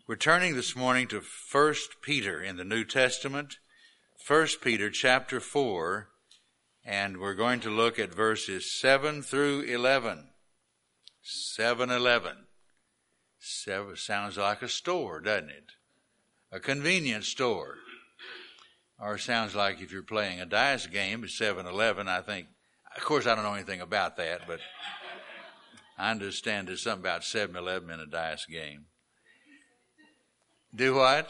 We're turning this morning to 1 Peter in the New Testament, 1 Peter chapter 4, and we're going to look at verses 7 through 11. 7-11. 7 sounds like a store, doesn't it? A convenience store. Or sounds like if you're playing a dice game, it's 7-11, I think. Of course, I don't know anything about that, but I understand there's something about 7-11 in a dice game. Do what?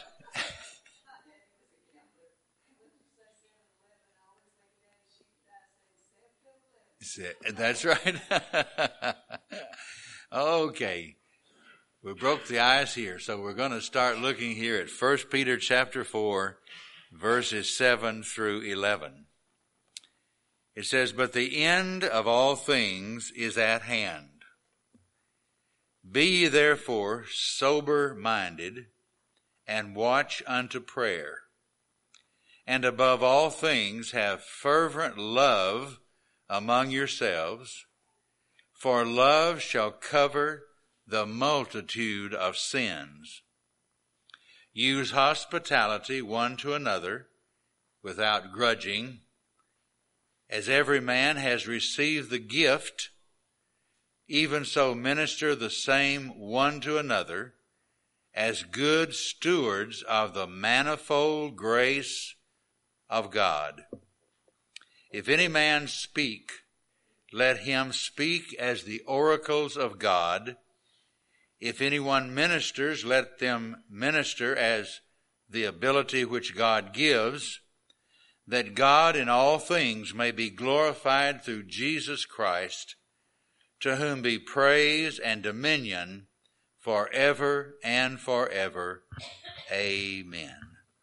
That's right. Okay. We broke the ice here, so we're going to start looking here at 1 Peter chapter 4, verses 7 through 11. It says, "But the end of all things is at hand. Be ye therefore sober-minded, and watch unto prayer. And above all things have fervent love among yourselves, for love shall cover the multitude of sins. Use hospitality one to another without grudging, as every man has received the gift, even so minister the same one to another, as good stewards of the manifold grace of God. If any man speak, let him speak as the oracles of God. If anyone ministers, let them minister as the ability which God gives, that God in all things may be glorified through Jesus Christ, to whom be praise and dominion forever and forever. Amen."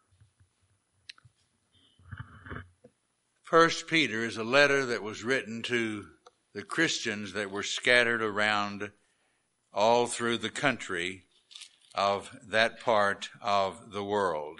1 Peter is a letter that was written to the Christians that were scattered around all through the country of that part of the world.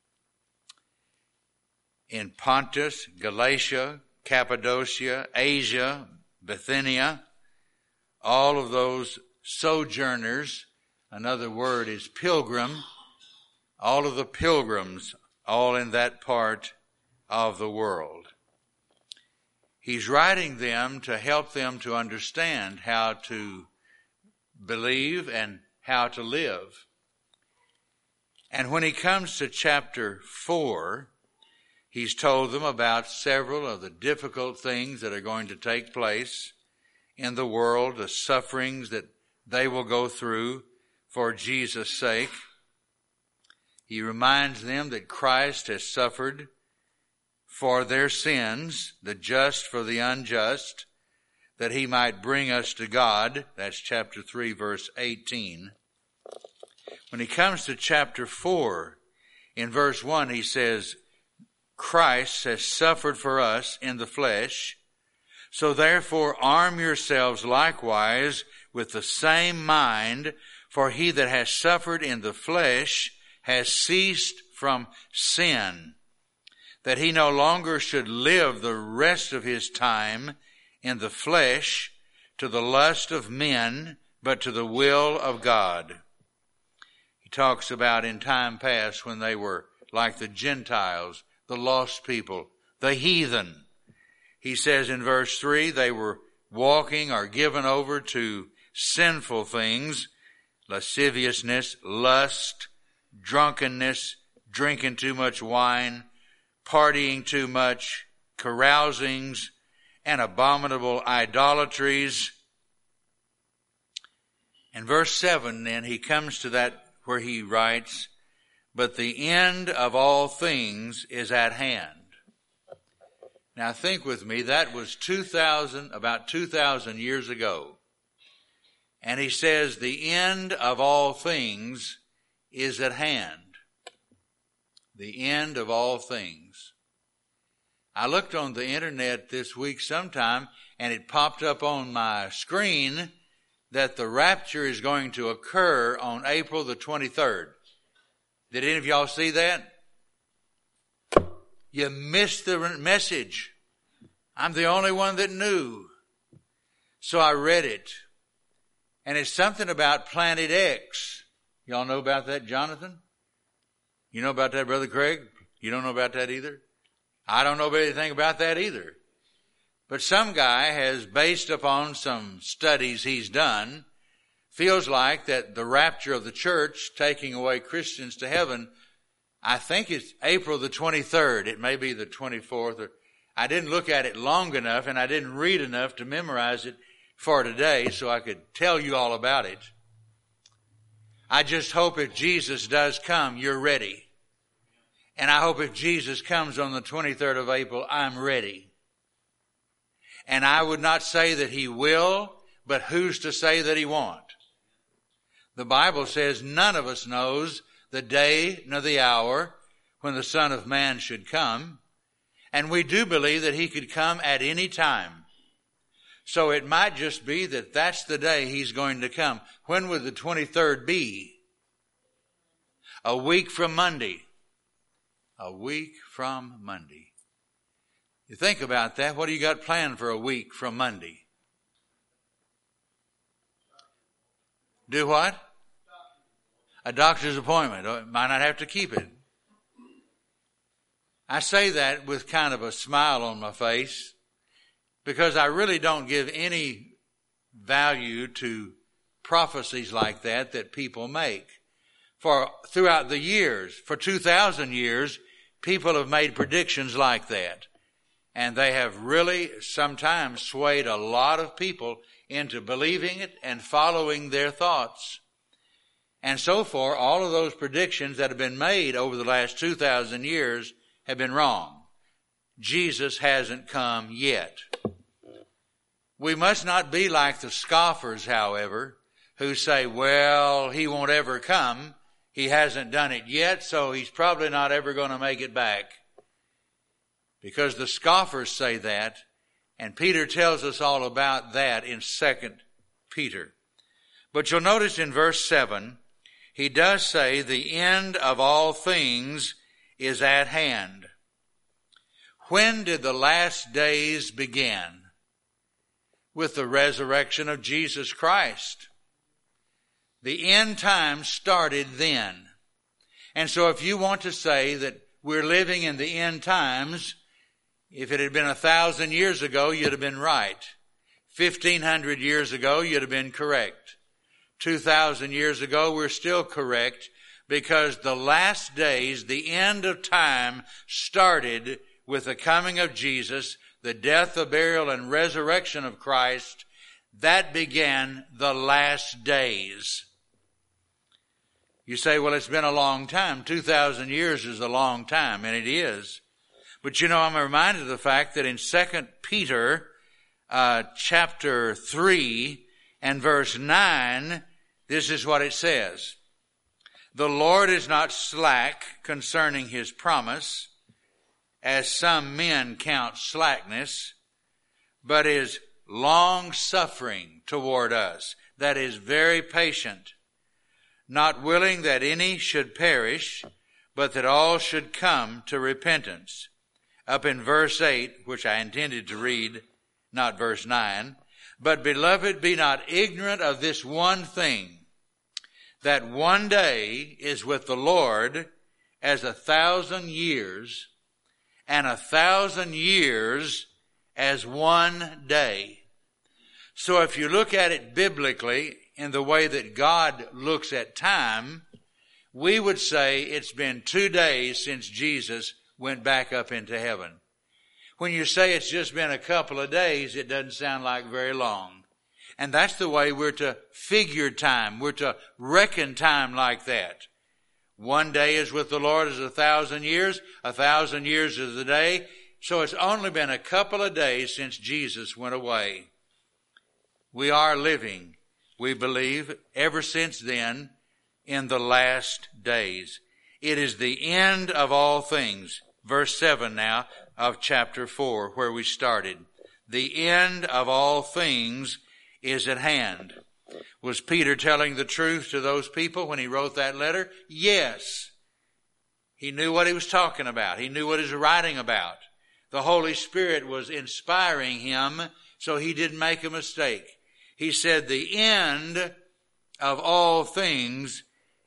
In Pontus, Galatia, Cappadocia, Asia, Bithynia, all of those sojourners, another word is pilgrim, all of the pilgrims, all in that part of the world. He's writing them to help them to understand how to believe and how to live. And when he comes to chapter 4, he's told them about several of the difficult things that are going to take place in the world, the sufferings that they will go through for Jesus' sake. He reminds them that Christ has suffered for their sins, the just for the unjust, that he might bring us to God. That's chapter 3, verse 18. When he comes to chapter 4, in verse 1, he says, "Christ has suffered for us in the flesh, so therefore arm yourselves likewise with the same mind, for he that has suffered in the flesh has ceased from sin, that he no longer should live the rest of his time in the flesh to the lust of men, but to the will of God." He talks about in time past when they were like the Gentiles, the lost people, the heathen. He says in verse 3, they were walking or given over to sinful things, lasciviousness, lust, drunkenness, drinking too much wine, partying too much, carousings, and abominable idolatries. In verse 7, then, he comes to that where he writes, "But the end of all things is at hand." Now think with me, that was about 2,000 years ago. And he says the end of all things is at hand. The end of all things. I looked on the internet this week sometime, and it popped up on my screen that the rapture is going to occur on April the 23rd. Did any of y'all see that? You missed the message. I'm the only one that knew. So I read it. And it's something about Planet X. Y'all know about that, Jonathan? You know about that, Brother Craig? You don't know about that either? I don't know anything about that either. But some guy has, based upon some studies he's done, feels like that the rapture of the church, taking away Christians to heaven, I think it's April the 23rd. It may be the 24th. I didn't look at it long enough, and I didn't read enough to memorize it for today so I could tell you all about it. I just hope if Jesus does come, you're ready. And I hope if Jesus comes on the 23rd of April, I'm ready. And I would not say that he will, but who's to say that he won't? The Bible says none of us knows the day nor the hour when the Son of Man should come. And we do believe that he could come at any time. So it might just be that that's the day he's going to come. When would the 23rd be? A week from Monday. A week from Monday. You think about that. What do you got planned for a week from Monday? Do what? A doctor's appointment. Oh, might not have to keep it. I say that with kind of a smile on my face because I really don't give any value to prophecies like that people make. For throughout the years, for 2,000 years, people have made predictions like that. And they have really sometimes swayed a lot of people into believing it and following their thoughts. And so far, all of those predictions that have been made over the last 2,000 years have been wrong. Jesus hasn't come yet. We must not be like the scoffers, however, who say, well, he won't ever come. He hasn't done it yet, so he's probably not ever going to make it back. Because the scoffers say that, and Peter tells us all about that in 2 Peter. But you'll notice in verse 7, he does say the end of all things is at hand. When did the last days begin? With the resurrection of Jesus Christ. The end times started then. And so if you want to say that we're living in the end times, if it had been 1,000 years ago, you'd have been right. 1,500 years ago, you'd have been correct. 2,000 years ago, we're still correct because the last days, the end of time, started with the coming of Jesus, the death, the burial, and resurrection of Christ. That began the last days. You say, well, it's been a long time. 2,000 years is a long time, and it is. But you know, I'm reminded of the fact that in 2 Peter chapter 3 and verse 9, this is what it says. The Lord is not slack concerning his promise, as some men count slackness, but is long-suffering toward us. That is very patient, not willing that any should perish, but that all should come to repentance. Up in verse 8, which I intended to read, not verse 9, but beloved, be not ignorant of this one thing, that one day is with the Lord as 1,000 years, and 1,000 years as one day. So if you look at it biblically in the way that God looks at time, we would say it's been 2 days since Jesus went back up into heaven. When you say it's just been a couple of days, it doesn't sound like very long. And that's the way we're to figure time. We're to reckon time like that. 1 day is with the Lord as 1,000 years. 1,000 years is a day. So it's only been a couple of days since Jesus went away. We are living, we believe, ever since then in the last days. It is the end of all things. Verse 7 now of chapter 4, where we started. The end of all things is at hand. Was Peter telling the truth to those people when he wrote that letter? Yes. He knew what he was talking about. He knew what he was writing about. The Holy Spirit was inspiring him, so he didn't make a mistake. He said the end of all things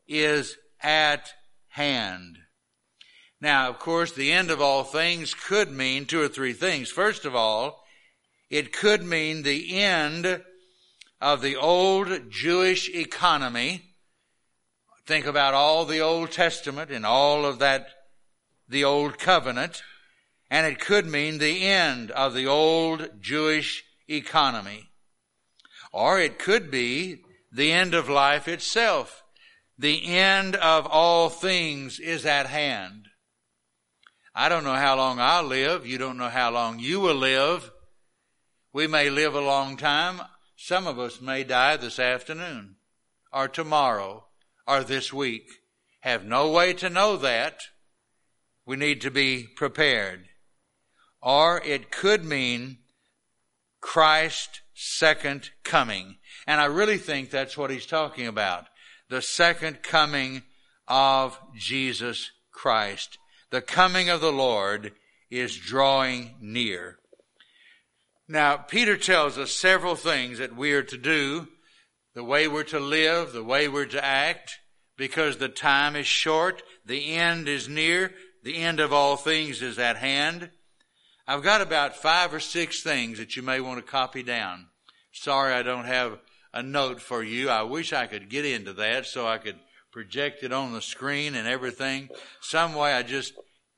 is at hand. Now, of course, the end of all things could mean two or three things. First of all, it could mean the end of the old Jewish economy. Think about all the Old Testament and all of that, the Old Covenant. And it could mean the end of the old Jewish economy. Or it could be the end of life itself. The end of all things is at hand. I don't know how long I'll live. You don't know how long you will live. We may live a long time. Some of us may die this afternoon or tomorrow or this week. Have no way to know that. We need to be prepared. Or it could mean Christ's second coming. And I really think that's what he's talking about. The second coming of Jesus Christ. The coming of the Lord is drawing near. Now, Peter tells us several things that we are to do, the way we're to live, the way we're to act, because the time is short, the end is near, the end of all things is at hand. I've got about 5 or 6 things that you may want to copy down. Sorry I don't have a note for you. I wish I could get into that so I could project it on the screen and everything. Some way I just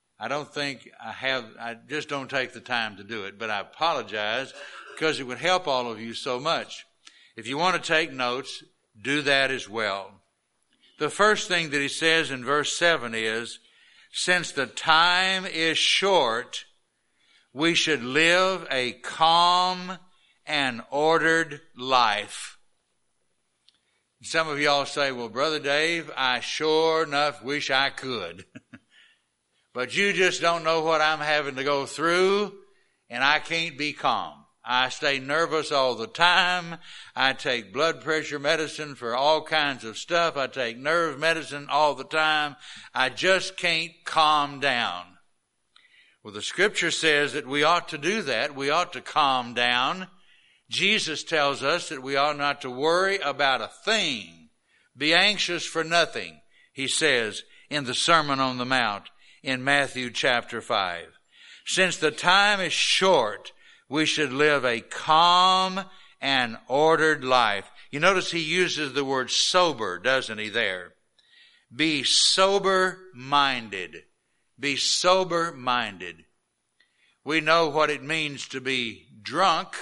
don't take the time to do it, but I apologize because it would help all of you so much. If you want to take notes, do that as well. The first thing that he says in verse 7 is, since the time is short, we should live a calm and ordered life. Some of y'all say, well, Brother Dave, I sure enough wish I could. But you just don't know what I'm having to go through, and I can't be calm. I stay nervous all the time. I take blood pressure medicine for all kinds of stuff. I take nerve medicine all the time. I just can't calm down. Well, the scripture says that we ought to do that. We ought to calm down. Jesus tells us that we ought not to worry about a thing. Be anxious for nothing, he says in the Sermon on the Mount in Matthew chapter 5. Since the time is short, we should live a calm and ordered life. You notice he uses the word sober, doesn't he, there? Be sober-minded. Be sober-minded. We know what it means to be drunk.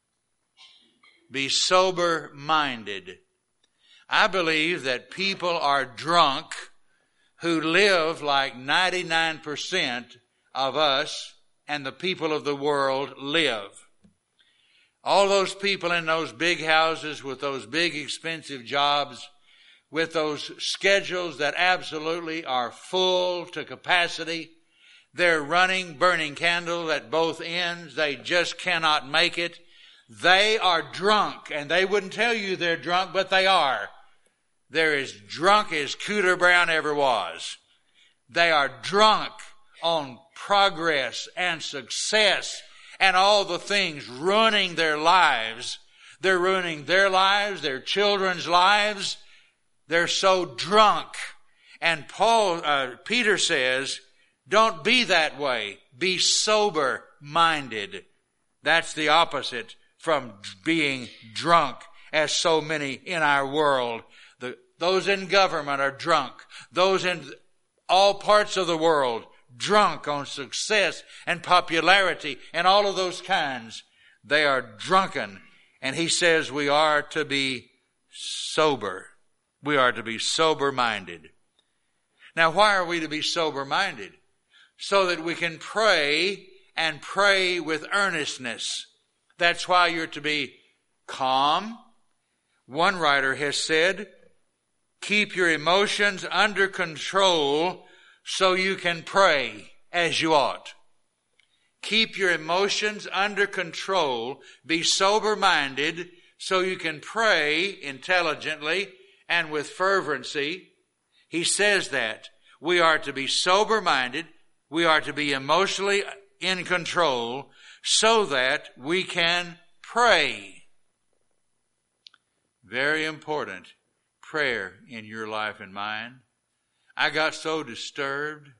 Be sober-minded. I believe that people are drunk who live like 99% of us and the people of the world live. All those people in those big houses with those big expensive jobs, with those schedules that absolutely are full to capacity, they're running, burning candles at both ends. They just cannot make it. They are drunk, and they wouldn't tell you they're drunk, but they are. They're as drunk as Cooter Brown ever was. They are drunk on progress and success and all the things ruining their lives. They're ruining their lives, their children's lives. They're so drunk. And Peter says, don't be that way. Be sober-minded. That's the opposite from being drunk, as so many in our world. Those in government are drunk. Those in all parts of the world, drunk on success and popularity and all of those kinds. They are drunken. And he says we are to be sober. We are to be sober-minded. Now, why are we to be sober-minded? So that we can pray and pray with earnestness. That's why you're to be calm. One writer has said, keep your emotions under control so you can pray as you ought. Keep your emotions under control. Be sober-minded so you can pray intelligently and with fervency. He says that we are to be sober-minded. We are to be emotionally in control so that we can pray. Very important. prayer in your life and mine. I got so disturbed.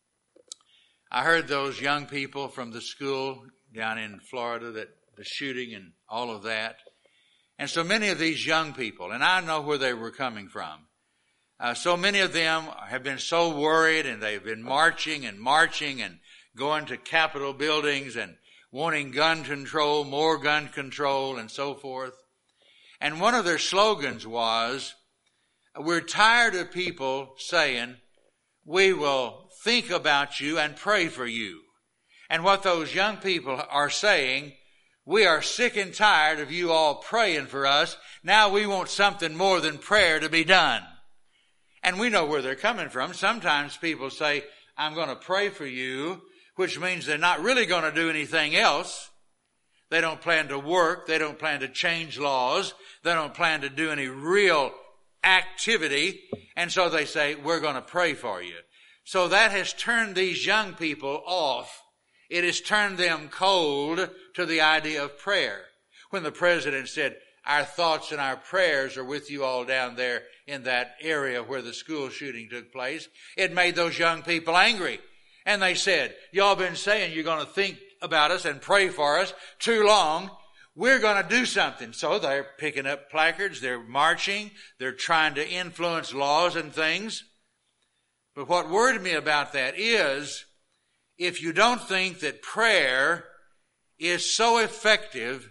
I heard those young people from the school down in Florida, that the shooting and all of that. And so many of these young people, and I know where they were coming from. So many of them have been so worried, and they've been marching and going to Capitol buildings and wanting gun control, more gun control, and so forth. And one of their slogans was, we're tired of people saying, we will think about you and pray for you. And what those young people are saying, we are sick and tired of you all praying for us. Now we want something more than prayer to be done. And we know where they're coming from. Sometimes people say, I'm going to pray for you, which means they're not really going to do anything else. They don't plan to work. They don't plan to change laws. They don't plan to do any real activity. And so they say, we're going to pray for you. So that has turned these young people off. It has turned them cold to the idea of prayer. When the president said, our thoughts and our prayers are with you all down there in that area where the school shooting took place, it made those young people angry. And they said, y'all been saying you're going to think about us and pray for us too long. We're going to do something. So they're picking up placards. They're marching. They're trying to influence laws and things. But what worried me about that is, if you don't think that prayer is so effective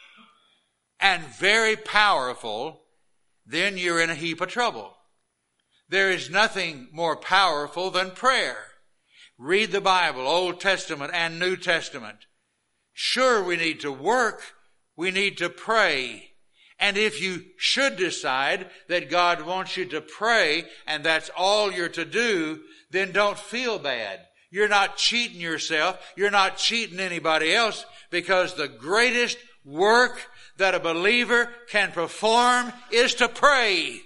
and very powerful, then you're in a heap of trouble. There is nothing more powerful than prayer. Read the Bible, Old Testament and New Testament. Sure, we need to work. We need to pray. And if you should decide that God wants you to pray and that's all you're to do, then don't feel bad. You're not cheating yourself. You're not cheating anybody else, because the greatest work that a believer can perform is to pray.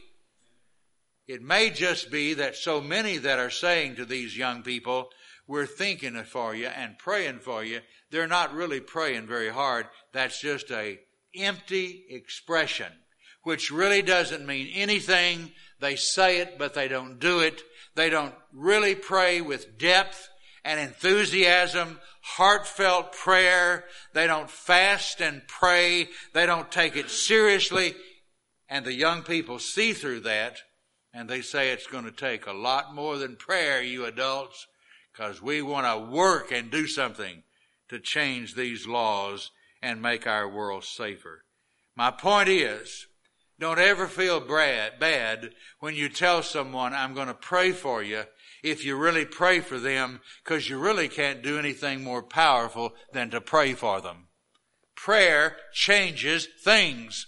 It may just be that so many that are saying to these young people, we're thinking for you and praying for you, they're not really praying very hard. That's just a empty expression, which really doesn't mean anything. They say it, but they don't do it. They don't really pray with depth and enthusiasm, heartfelt prayer. They don't fast and pray. They don't take it seriously. And the young people see through that, and they say it's going to take a lot more than prayer, you adults, because we want to work and do something to change these laws and make our world safer. My point is, don't ever feel bad when you tell someone, I'm going to pray for you, if you really pray for them, because you really can't do anything more powerful than to pray for them. Prayer changes things.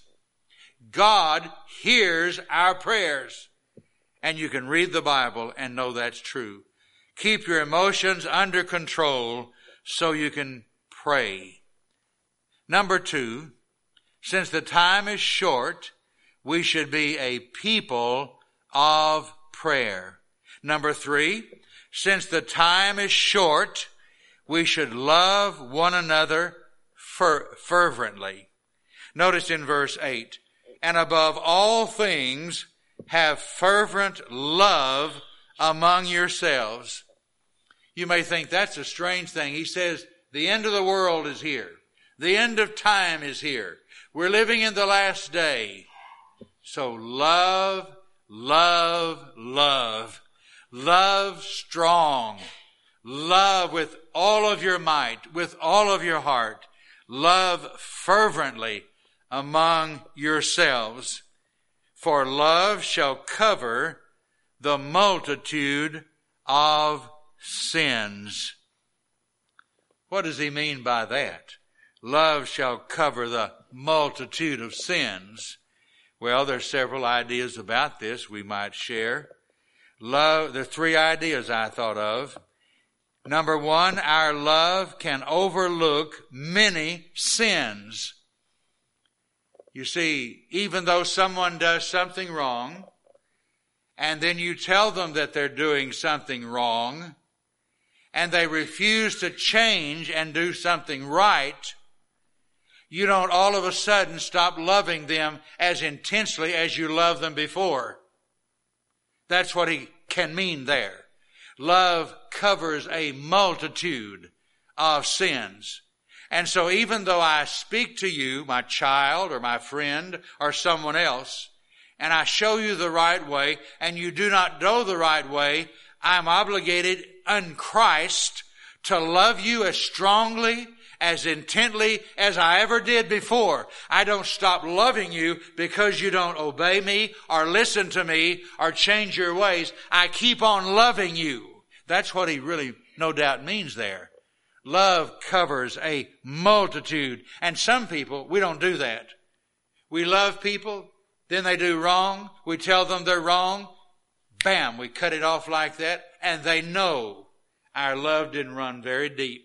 God hears our prayers. And you can read the Bible and know that's true. Keep your emotions under control so you can pray. Number 2, since the time is short, we should be a people of prayer. Number 3, since the time is short, we should love one another fervently. Notice in verse 8, and above all things, have fervent love among yourselves. You may think that's a strange thing. He says the end of the world is here. The end of time is here. We're living in the last day. So love, love, love. Love strong. Love with all of your might, with all of your heart. Love fervently among yourselves. For love shall cover the multitude of sins. What does he mean by that? Love shall cover the multitude of sins. Well, there's several ideas about this we might share. Love, there are 3 ideas I thought of. Number 1, our love can overlook many sins. You see, even though someone does something wrong, and then you tell them that they're doing something wrong, and they refuse to change and do something right, You don't all of a sudden stop loving them as intensely as you loved them before. That's what he can mean there. Love covers a multitude of sins. And so even though I speak to you, my child or my friend or someone else, and I show you the right way, and you do not go the right way, I'm obligated in Christ to love you as strongly, as intently as I ever did before. I don't stop loving you because you don't obey me or listen to me or change your ways. I keep on loving you. That's what he really no doubt means there. Love covers a multitude. And some people, we don't do that. We love people, then they do wrong. We tell them they're wrong. Bam, we cut it off like that. And they know our love didn't run very deep.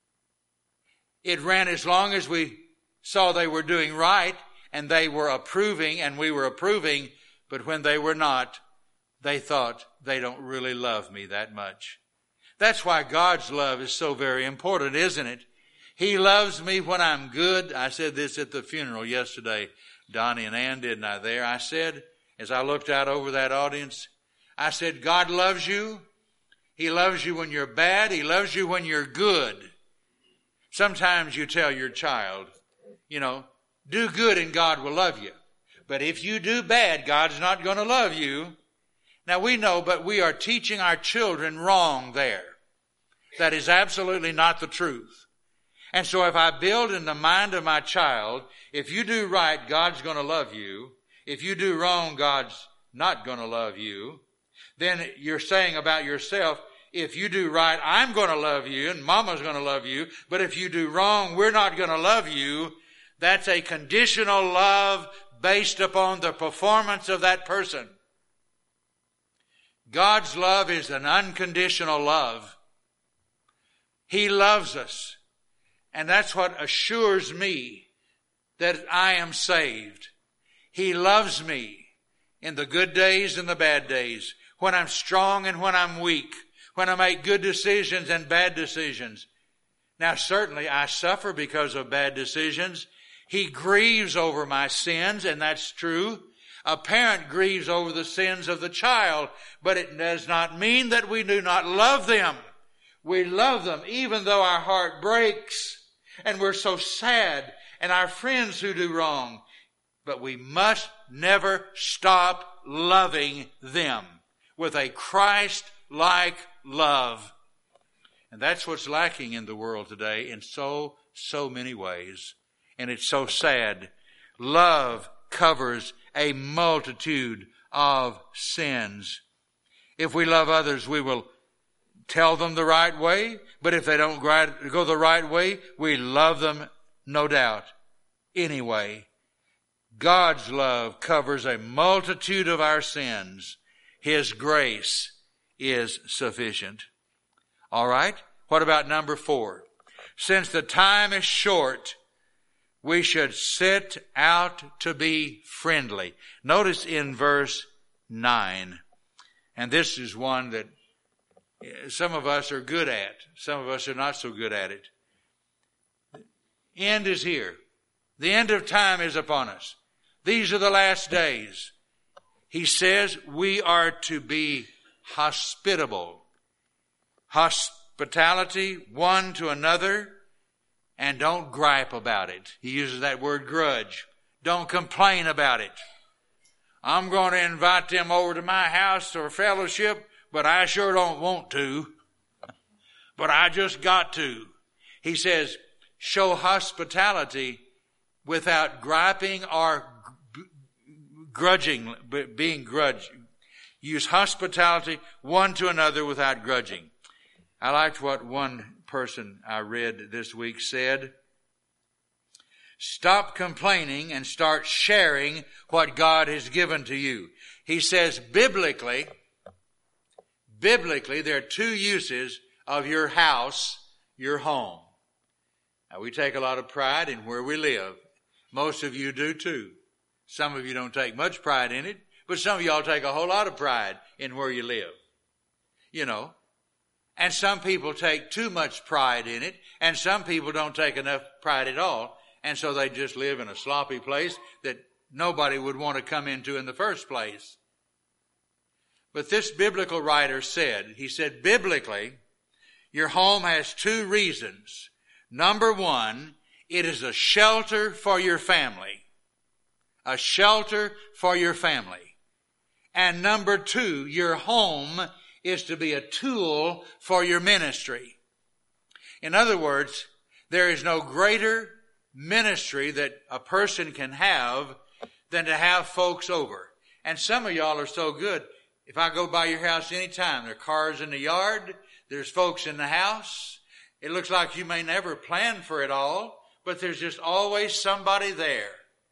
It ran as long as we saw they were doing right and they were approving and we were approving. But when they were not, they thought they don't really love me that much. That's why God's love is so very important, isn't it? He loves me when I'm good. I said this at the funeral yesterday. Donnie and Ann, didn't I, there? I said, as I looked out over that audience, I said, God loves you. He loves you when you're bad. He loves you when you're good. Sometimes you tell your child, do good and God will love you. But if you do bad, God's not going to love you. Now we know, but we are teaching our children wrong there. That is absolutely not the truth. And so if I build in the mind of my child, if you do right, God's going to love you. If you do wrong, God's not going to love you. Then you're saying about yourself, if you do right, I'm going to love you and Mama's going to love you. But if you do wrong, we're not going to love you. That's a conditional love based upon the performance of that person. God's love is an unconditional love. He loves us. And that's what assures me that I am saved. He loves me in the good days and the bad days, when I'm strong and when I'm weak, when I make good decisions and bad decisions. Now, certainly I suffer because of bad decisions. He grieves over my sins, and that's true. A parent grieves over the sins of the child, but it does not mean that we do not love them. We love them even though our heart breaks and we're so sad, and our friends who do wrong. But we must never stop loving them with a Christ-like love. And that's what's lacking in the world today in so many ways. And it's so sad. Love covers a multitude of sins. If we love others, we will tell them the right way. But if they don't go the right way, we love them, no doubt, anyway. God's love covers a multitude of our sins. His grace is sufficient. All right? What about number 4? Since the time is short, we should set out to be friendly. Notice in verse 9, and this is one that some of us are good at. Some of us are not so good at it. The end is here. The end of time is upon us. These are the last days. He says we are to be hospitable. Hospitality one to another, and don't gripe about it. He uses that word grudge. Don't complain about it. I'm going to invite them over to my house for fellowship, but I sure don't want to. But I just got to. He says, show hospitality without griping or grudging, being grudge. Use hospitality one to another without grudging. I liked what one person I read this week said. Stop complaining and start sharing what God has given to you. He says biblically, there are 2 uses of your house, your home. Now, we take a lot of pride in where we live. Most of you do too. Some of you don't take much pride in it, but some of y'all take a whole lot of pride in where you live. And some people take too much pride in it, and some people don't take enough pride at all. And so they just live in a sloppy place that nobody would want to come into in the first place. But this biblical writer said, he said, biblically, your home has two reasons. Number one, it is a shelter for your family. A shelter for your family. And number two, your home is to be a tool for your ministry. In other words, there is no greater ministry that a person can have than to have folks over. And some of y'all are so good. If I go by your house anytime, there are cars in the yard, there's folks in the house. It looks like you may never plan for it all, but there's just always somebody there.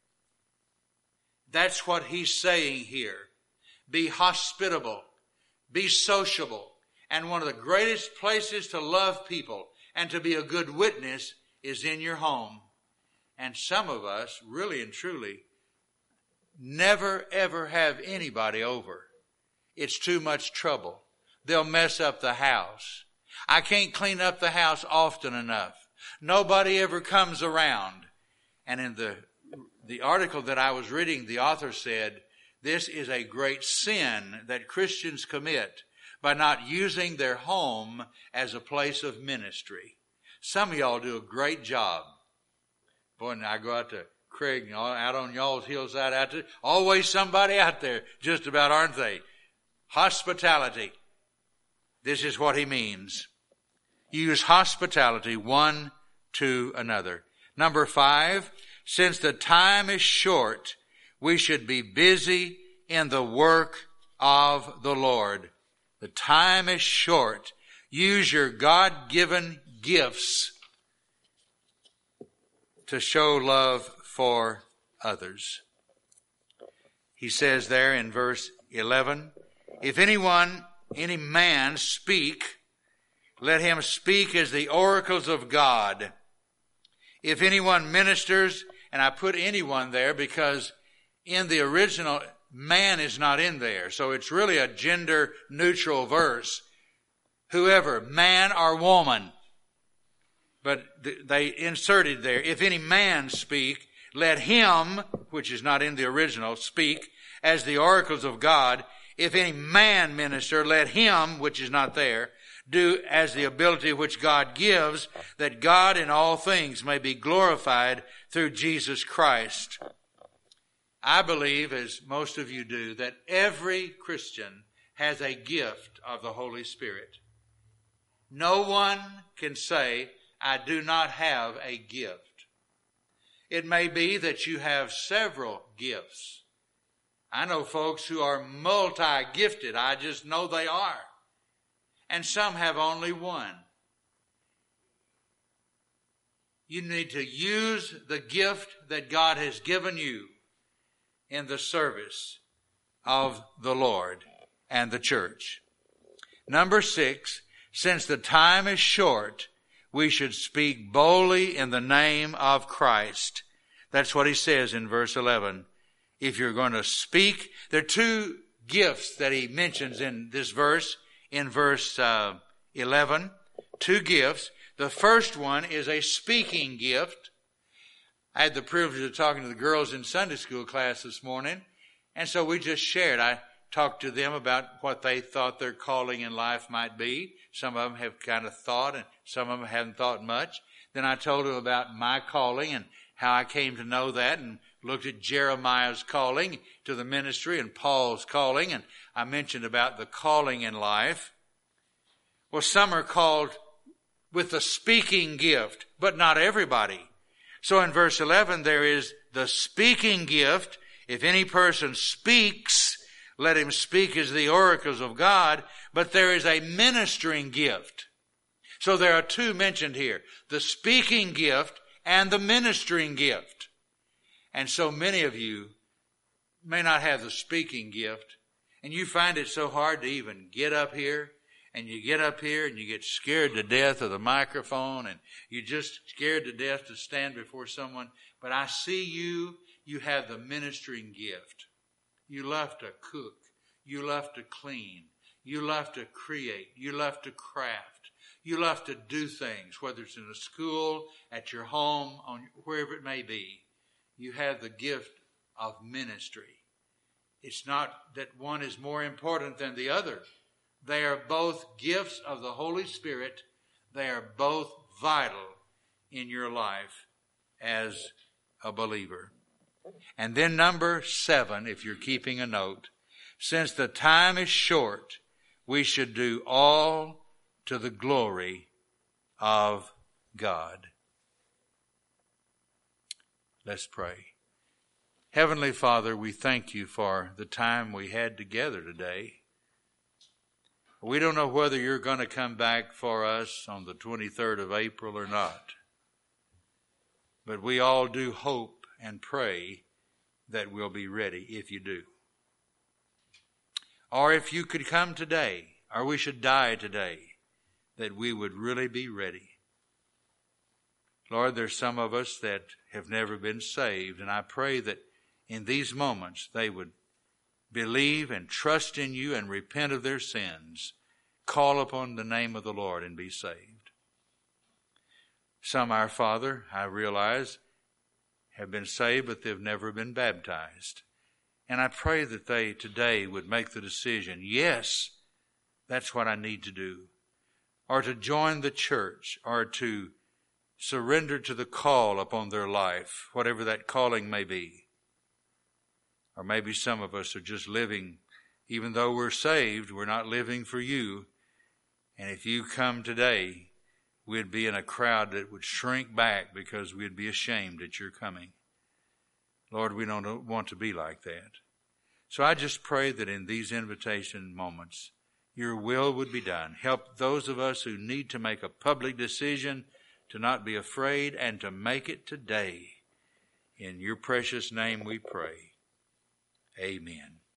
That's what he's saying here. Be hospitable. Be sociable. And one of the greatest places to love people and to be a good witness is in your home. And some of us, really and truly, never ever have anybody over. It's too much trouble. They'll mess up the house. I can't clean up the house often enough. Nobody ever comes around. And in the article that I was reading, the author said, this is a great sin that Christians commit by not using their home as a place of ministry. Some of y'all do a great job. Boy, and I go out to Craig, out on y'all's hillside out there. Always somebody out there, just about, aren't they? Hospitality. This is what he means. Use hospitality one to another. Number 5, since the time is short, we should be busy in the work of the Lord. The time is short. Use your God-given gifts to show love for others. He says there in verse 11, if any man speak, let him speak as the oracles of God. If anyone ministers, and I put anyone there because in the original, man is not in there. So it's really a gender neutral verse. Whoever, man or woman. But they inserted there, if any man speak, let him, which is not in the original, speak as the oracles of God. If any man minister, let him, which is not there, do as the ability which God gives, that God in all things may be glorified through Jesus Christ. I believe, as most of you do, that every Christian has a gift of the Holy Spirit. No one can say, I do not have a gift. It may be that you have several gifts. I know folks who are multi-gifted. I just know they are. And some have only one. You need to use the gift that God has given you in the service of the Lord and the church. Number 6, since the time is short, we should speak boldly in the name of Christ. That's what he says in verse 11. If you're going to speak, there are two gifts that he mentions in this verse. In verse 11, two gifts. The first one is a speaking gift. I had the privilege of talking to the girls in Sunday school class this morning, and so we just shared. I talked to them about what they thought their calling in life might be. Some of them have kind of thought, and some of them haven't thought much. Then I told them about my calling and how I came to know that, and looked at Jeremiah's calling to the ministry and Paul's calling, and I mentioned about the calling in life. Well, some are called with the speaking gift, but not everybody. So in verse 11, there is the speaking gift. If any person speaks, let him speak as the oracles of God. But there is a ministering gift. So there are two mentioned here, the speaking gift and the ministering gift. And so many of you may not have the speaking gift, and you find it so hard to even get up here. And you get up here and you get scared to death of the microphone, and you're just scared to death to stand before someone. But I see you have the ministering gift. You love to cook. You love to clean. You love to create. You love to craft. You love to do things, whether it's in a school, at your home, wherever it may be. You have the gift of ministry. It's not that one is more important than the other. They are both gifts of the Holy Spirit. They are both vital in your life as a believer. And then number 7, if you're keeping a note, since the time is short, we should do all to the glory of God. Let's pray. Heavenly Father, we thank you for the time we had together today. We don't know whether you're going to come back for us on the 23rd of April or not. But we all do hope and pray that we'll be ready if you do. Or if you could come today, or we should die today, that we would really be ready. Lord, there's some of us that have never been saved, and I pray that in these moments they would believe and trust in you and repent of their sins, call upon the name of the Lord and be saved. Some, our Father, I realize, have been saved, but they've never been baptized. And I pray that they today would make the decision, yes, that's what I need to do. Or to join the church, or to surrender to the call upon their life, whatever that calling may be. Or maybe some of us are just living, even though we're saved, we're not living for you. And if you come today, we'd be in a crowd that would shrink back because we'd be ashamed at your coming. Lord, we don't want to be like that. So I just pray that in these invitation moments, your will would be done. Help those of us who need to make a public decision to not be afraid and to make it today. In your precious name we pray. Amen.